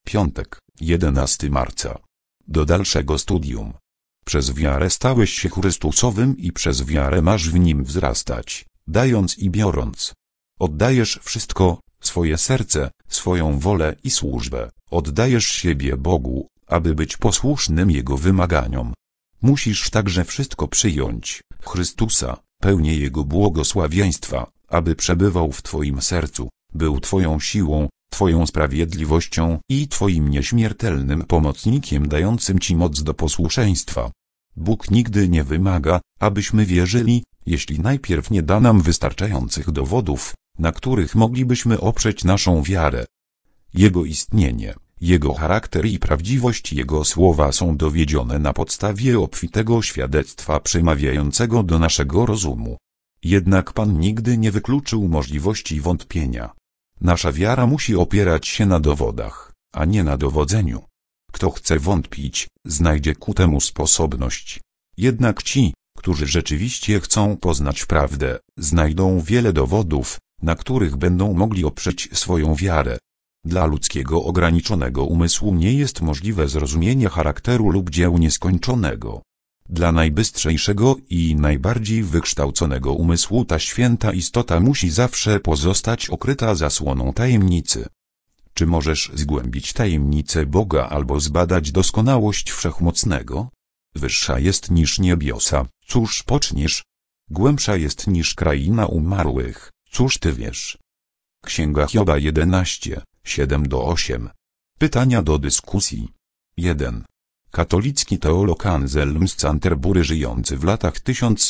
Piątek, 11 marca. Do dalszego studium. Przez wiarę stałeś się Chrystusowym i przez wiarę masz w Nim wzrastać, dając i biorąc. Oddajesz wszystko, swoje serce, swoją wolę i służbę, oddajesz siebie Bogu, aby być posłusznym Jego wymaganiom. Musisz także wszystko przyjąć, Chrystusa, pełnię Jego błogosławieństwa, aby przebywał w Twoim sercu, był Twoją siłą, Twoją sprawiedliwością i Twoim nieśmiertelnym pomocnikiem dającym Ci moc do posłuszeństwa. Bóg nigdy nie wymaga, abyśmy wierzyli, jeśli najpierw nie da nam wystarczających dowodów, na których moglibyśmy oprzeć naszą wiarę. Jego istnienie, Jego charakter i prawdziwość Jego słowa są dowiedzione na podstawie obfitego świadectwa przemawiającego do naszego rozumu. Jednak Pan nigdy nie wykluczył możliwości wątpienia. Nasza wiara musi opierać się na dowodach, a nie na dowodzeniu. Kto chce wątpić, znajdzie ku temu sposobność. Jednak ci, którzy rzeczywiście chcą poznać prawdę, znajdą wiele dowodów, na których będą mogli oprzeć swoją wiarę. Dla ludzkiego ograniczonego umysłu nie jest możliwe zrozumienie charakteru lub dzieł nieskończonego. Dla najbystrzejszego i najbardziej wykształconego umysłu ta święta istota musi zawsze pozostać okryta zasłoną tajemnicy. Czy możesz zgłębić tajemnicę Boga albo zbadać doskonałość Wszechmocnego? Wyższa jest niż niebiosa, cóż poczniesz? Głębsza jest niż kraina umarłych, cóż ty wiesz? Księga Hioba 11, 7-8. Pytania do dyskusji. 1. Katolicki teolog Anselm z Canterbury żyjący w latach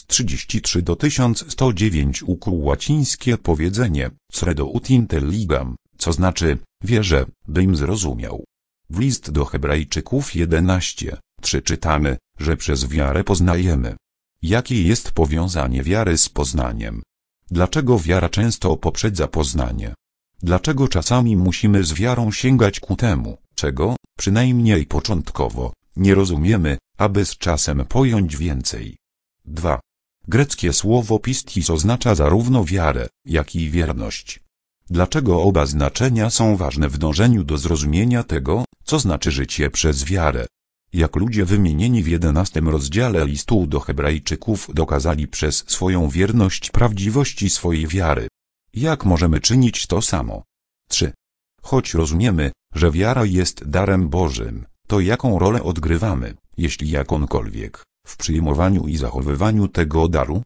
1033-1109 ukuł łacińskie powiedzenie credo ut intelligam, co znaczy wierzę, bym zrozumiał. W list do Hebrajczyków 11:3 czytamy, że przez wiarę poznajemy. Jakie jest powiązanie wiary z poznaniem? Dlaczego wiara często poprzedza poznanie? Dlaczego czasami musimy z wiarą sięgać ku temu, czego, przynajmniej początkowo, nie rozumiemy, aby z czasem pojąć więcej? 2. Greckie słowo pistis oznacza zarówno wiarę, jak i wierność. Dlaczego oba znaczenia są ważne w dążeniu do zrozumienia tego, co znaczy życie przez wiarę? Jak ludzie wymienieni w 11 rozdziale listu do Hebrajczyków dokazali przez swoją wierność prawdziwości swojej wiary? Jak możemy czynić to samo? 3. Choć rozumiemy, że wiara jest darem Bożym, to jaką rolę odgrywamy, jeśli jakąkolwiek, w przyjmowaniu i zachowywaniu tego daru?